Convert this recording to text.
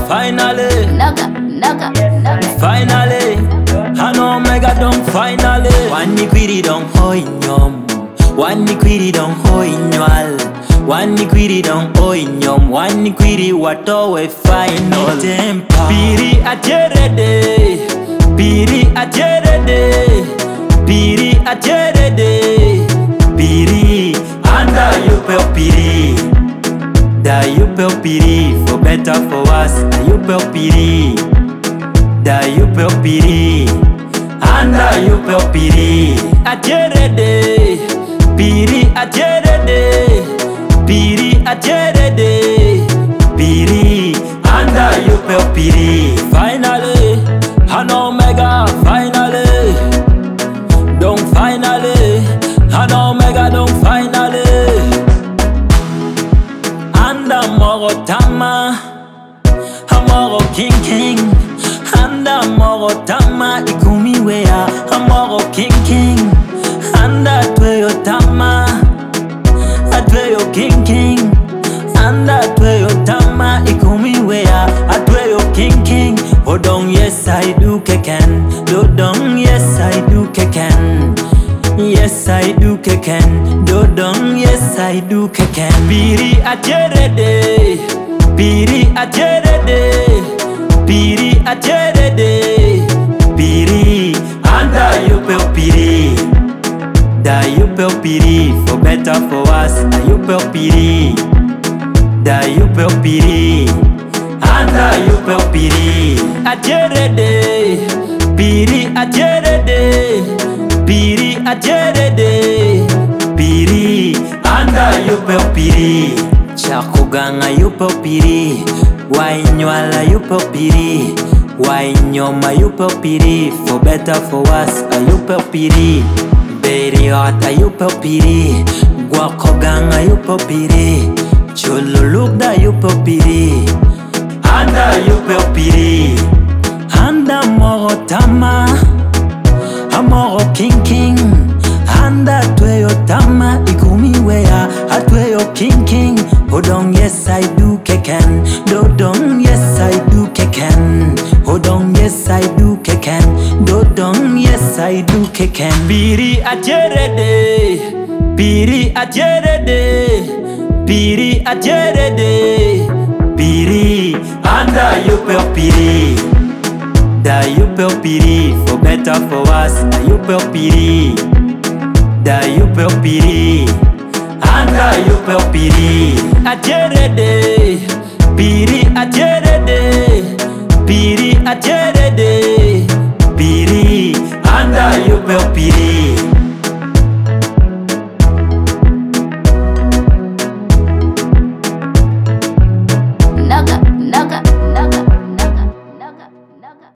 finally. Naga. Finally, an Omega don't finally. One liquidity don't hoinyom. One liquidity don't hoinyal. One liquidity don't hoinyom. One liquidity wato we final. Piri ajerede. Piri ajerede. Piri ajerede. Piri anda yupe piri. Da yupe piri for better for us. Da yupe piri. Da yupe piri. Anda yupe piri. Ajerede. Piri ajerede. Piri ajerede. Piri anda yupe piri. Finally, an Omega finally. Don't finally, an Omega don't finally. Anda moro tama, amoro king. Anda moro tama ikumi wea, amoro king. Anda tweyo tama, atweyo king. Anda tweyo tama ikumi wea, atweyo king. Odong yes I do keken, dodong yes I do keken. Yes I do keken, dodong yes I do keken. Piri ajerede, piri ajerede, piri ajerede, piri anda yupe piri. Da yupe piri for better for us. Da yupe piri. Da yupe piri. Anda yupe piri. Ajerede, piri ajerede, piri ajerede, piri anda yupe piri. Chakuganga yupe piri. Wainywala yupe piri. Wainyoma yupe piri. For better for us ayupe piri. Beriota yupe piri. Gwakoganga yupe piri. Chululugda yupe piri. Anda yupe piri. Anda moro tama, amoro king. Anda tweyo tama ikumi wea, atweyo king. Odong yes I do keken, dodong yes I do keken. Odong yes I do keken, dodong yes I do keken. Piri ajerede, piri ajerede, piri ajerede, piri anda yupe piri. Da yupe piri for better for us. Da yupe piri. Da yupe piri. Anda yupe piri. Ajerede. Piri ajerede. Piri ajerede.